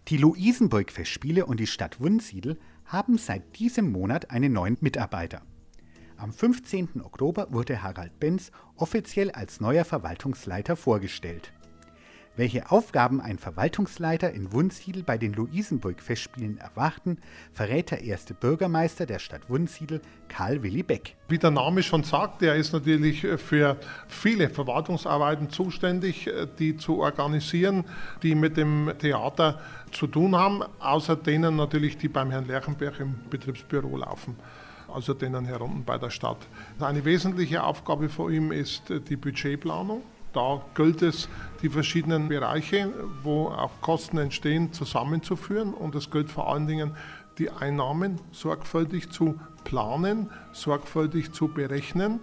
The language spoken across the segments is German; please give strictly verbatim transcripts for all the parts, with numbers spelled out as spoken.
Die Luisenburg-Festspiele und die Stadt Wunsiedel haben seit diesem Monat einen neuen Mitarbeiter. Am fünfzehnten Oktober wurde Harald Benz offiziell als neuer Verwaltungsleiter vorgestellt. Welche Aufgaben ein Verwaltungsleiter in Wunsiedel bei den Luisenburg-Festspielen erwarten, verrät der erste Bürgermeister der Stadt Wunsiedel, Karl Willi Beck. Wie der Name schon sagt, er ist natürlich für viele Verwaltungsarbeiten zuständig, die zu organisieren, die mit dem Theater zu tun haben, außer denen natürlich, die beim Herrn Lerchenberg im Betriebsbüro laufen. Also denen hier unten bei der Stadt. Eine wesentliche Aufgabe von ihm ist die Budgetplanung. Da gilt es, die verschiedenen Bereiche, wo auch Kosten entstehen, zusammenzuführen. Und es gilt vor allen Dingen, die Einnahmen sorgfältig zu planen, sorgfältig zu berechnen.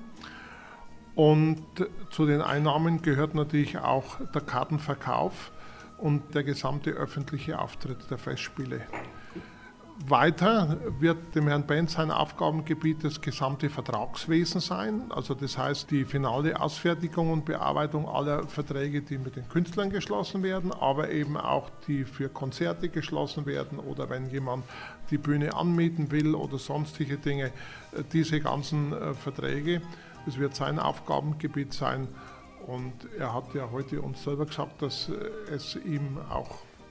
Und zu den Einnahmen gehört natürlich auch der Kartenverkauf und der gesamte öffentliche Auftritt der Festspiele. Weiter wird dem Herrn Benz sein Aufgabengebiet das gesamte Vertragswesen sein. Also das heißt die finale Ausfertigung und Bearbeitung aller Verträge, die mit den Künstlern geschlossen werden, aber eben auch die für Konzerte geschlossen werden oder wenn jemand die Bühne anmieten will oder sonstige Dinge. Diese ganzen Verträge, das wird sein Aufgabengebiet sein. Und er hat ja heute uns selber gesagt, dass es ihm auch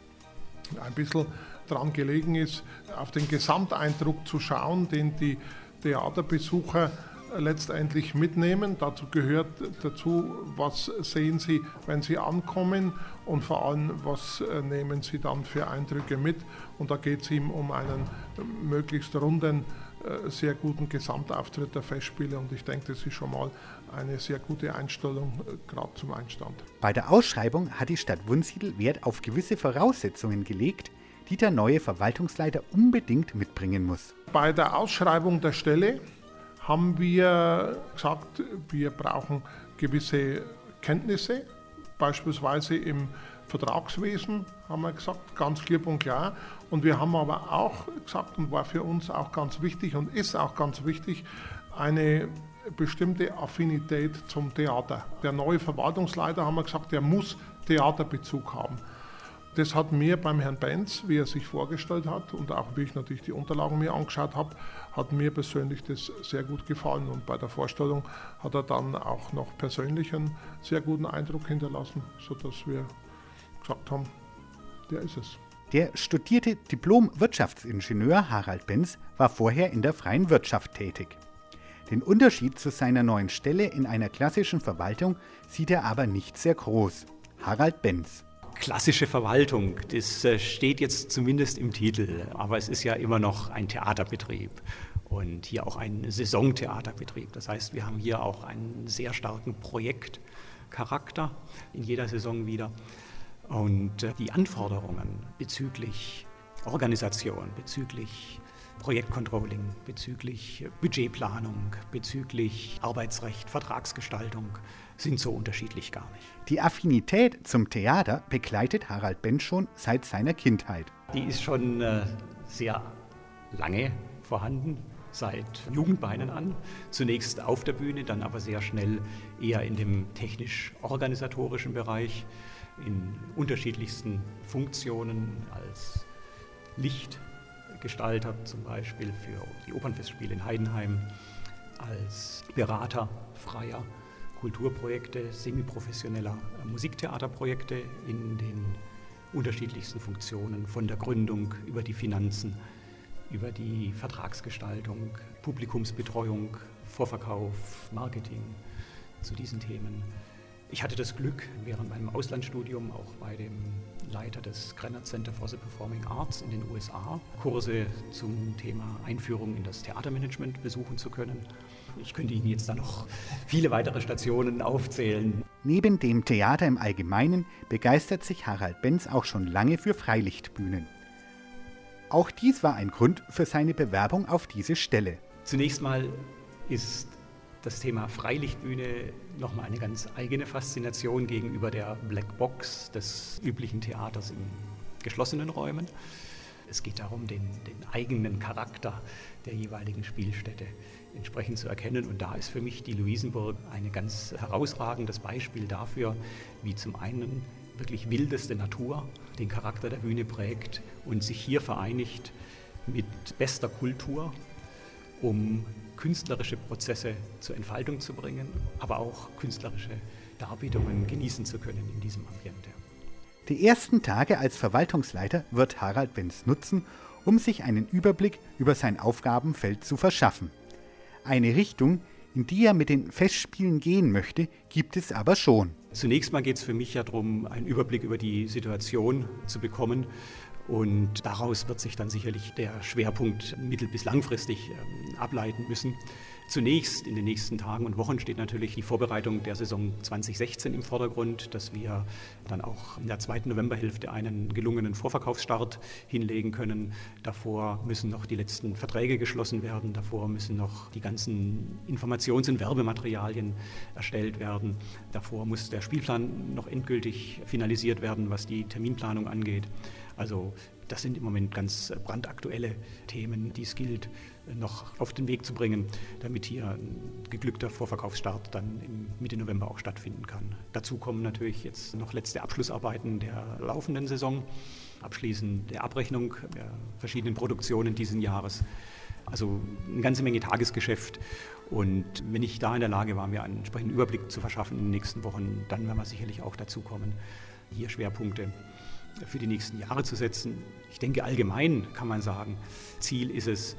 ein bisschen daran gelegen ist, auf den Gesamteindruck zu schauen, den die Theaterbesucher letztendlich mitnehmen. Dazu gehört dazu, was sehen sie, wenn sie ankommen und vor allem, was nehmen sie dann für Eindrücke mit. Und da geht es ihm um einen möglichst runden, sehr guten Gesamtauftritt der Festspiele und ich denke, das ist schon mal eine sehr gute Einstellung, gerade zum Einstand. Bei der Ausschreibung hat die Stadt Wunsiedel Wert auf gewisse Voraussetzungen gelegt, die der neue Verwaltungsleiter unbedingt mitbringen muss. Bei der Ausschreibung der Stelle haben wir gesagt, wir brauchen gewisse Kenntnisse, beispielsweise im Vertragswesen, haben wir gesagt, ganz klipp und klar. Und wir haben aber auch gesagt, und war für uns auch ganz wichtig und ist auch ganz wichtig, eine bestimmte Affinität zum Theater. Der neue Verwaltungsleiter, haben wir gesagt, der muss Theaterbezug haben. Das hat mir beim Herrn Benz, wie er sich vorgestellt hat und auch wie ich natürlich die Unterlagen mir angeschaut habe, hat mir persönlich das sehr gut gefallen. Und bei der Vorstellung hat er dann auch noch persönlich einen sehr guten Eindruck hinterlassen, sodass wir gesagt haben, der ist es. Der studierte Diplom-Wirtschaftsingenieur Harald Benz war vorher in der freien Wirtschaft tätig. Den Unterschied zu seiner neuen Stelle in einer klassischen Verwaltung sieht er aber nicht sehr groß. Harald Benz. Klassische Verwaltung, das steht jetzt zumindest im Titel, aber es ist ja immer noch ein Theaterbetrieb und hier auch ein Saisontheaterbetrieb. Das heißt, wir haben hier auch einen sehr starken Projektcharakter in jeder Saison wieder. Und die Anforderungen bezüglich Organisation, bezüglich Projektcontrolling, bezüglich Budgetplanung, bezüglich Arbeitsrecht, Vertragsgestaltung sind so unterschiedlich gar nicht. Die Affinität zum Theater begleitet Harald Benz schon seit seiner Kindheit. Die ist schon äh, sehr lange vorhanden, seit Jugendbeinen an. Zunächst auf der Bühne, dann aber sehr schnell eher in dem technisch-organisatorischen Bereich, in unterschiedlichsten Funktionen als Lichtgestalter zum Beispiel für die Opernfestspiele in Heidenheim, als Berater freier Kulturprojekte, semiprofessioneller Musiktheaterprojekte in den unterschiedlichsten Funktionen, von der Gründung über die Finanzen, über die Vertragsgestaltung, Publikumsbetreuung, Vorverkauf, Marketing zu diesen Themen. Ich hatte das Glück, während meinem Auslandsstudium auch bei dem Leiter des Granite Center for the Performing Arts in den U S A Kurse zum Thema Einführung in das Theatermanagement besuchen zu können. Ich könnte Ihnen jetzt da noch viele weitere Stationen aufzählen. Neben dem Theater im Allgemeinen begeistert sich Harald Benz auch schon lange für Freilichtbühnen. Auch dies war ein Grund für seine Bewerbung auf diese Stelle. Zunächst mal ist das Thema Freilichtbühne nochmal eine ganz eigene Faszination gegenüber der Blackbox des üblichen Theaters in geschlossenen Räumen. Es geht darum, den, den eigenen Charakter der jeweiligen Spielstätte entsprechend zu erkennen. Und da ist für mich die Luisenburg ein ganz herausragendes Beispiel dafür, wie zum einen wirklich wildeste Natur den Charakter der Bühne prägt und sich hier vereinigt mit bester Kultur, um künstlerische Prozesse zur Entfaltung zu bringen, aber auch künstlerische Darbietungen genießen zu können in diesem Ambiente. Die ersten Tage als Verwaltungsleiter wird Harald Benz nutzen, um sich einen Überblick über sein Aufgabenfeld zu verschaffen. Eine Richtung, in die er mit den Festspielen gehen möchte, gibt es aber schon. Zunächst mal geht es für mich ja darum, einen Überblick über die Situation zu bekommen. Und daraus wird sich dann sicherlich der Schwerpunkt mittel- bis langfristig ähm, ableiten müssen. Zunächst in den nächsten Tagen und Wochen steht natürlich die Vorbereitung der Saison zwanzig sechzehn im Vordergrund, dass wir dann auch in der zweiten Novemberhälfte einen gelungenen Vorverkaufsstart hinlegen können. Davor müssen noch die letzten Verträge geschlossen werden, davor müssen noch die ganzen Informations- und Werbematerialien erstellt werden. Davor muss der Spielplan noch endgültig finalisiert werden, was die Terminplanung angeht. Also das sind im Moment ganz brandaktuelle Themen, die es gilt, noch auf den Weg zu bringen, damit hier ein geglückter Vorverkaufsstart dann im Mitte November auch stattfinden kann. Dazu kommen natürlich jetzt noch letzte Abschlussarbeiten der laufenden Saison, Abschließen der Abrechnung der verschiedenen Produktionen dieses Jahres. Also eine ganze Menge Tagesgeschäft. Und wenn ich da in der Lage war, mir einen entsprechenden Überblick zu verschaffen in den nächsten Wochen, dann werden wir sicherlich auch dazu kommen, hier Schwerpunkte für die nächsten Jahre zu setzen. Ich denke, allgemein kann man sagen, Ziel ist es,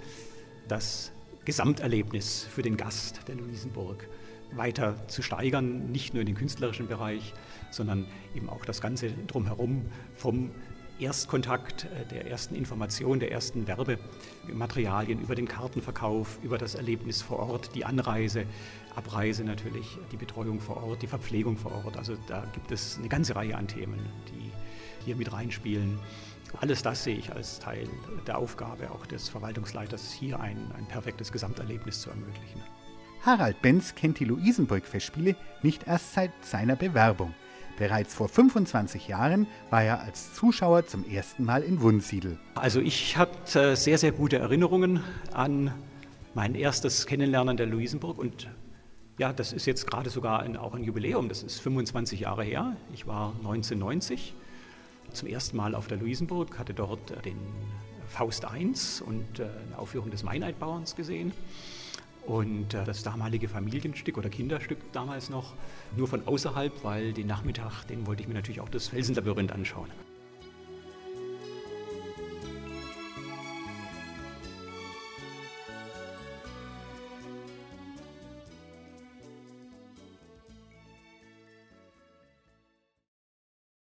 das Gesamterlebnis für den Gast der Luisenburg weiter zu steigern, nicht nur in den künstlerischen Bereich, sondern eben auch das Ganze drumherum, vom Erstkontakt, der ersten Information, der ersten Werbematerialien über den Kartenverkauf, über das Erlebnis vor Ort, die Anreise, Abreise natürlich, die Betreuung vor Ort, die Verpflegung vor Ort. Also da gibt es eine ganze Reihe an Themen, die hier mit reinspielen. Alles das sehe ich als Teil der Aufgabe auch des Verwaltungsleiters, hier ein, ein perfektes Gesamterlebnis zu ermöglichen. Harald Benz kennt die Luisenburg-Festspiele nicht erst seit seiner Bewerbung. Bereits vor fünfundzwanzig Jahren war er als Zuschauer zum ersten Mal in Wunsiedel. Also ich hatte sehr, sehr gute Erinnerungen an mein erstes Kennenlernen der Luisenburg und ja, das ist jetzt gerade sogar ein, auch ein Jubiläum, das ist fünfundzwanzig Jahre her. Ich war neunzehnhundertneunzig zum ersten Mal auf der Luisenburg, hatte dort den Faust eins und eine Aufführung des Meineidbauerns gesehen. Und das damalige Familienstück oder Kinderstück damals noch, nur von außerhalb, weil den Nachmittag, den wollte ich mir natürlich auch das Felsenlabyrinth anschauen.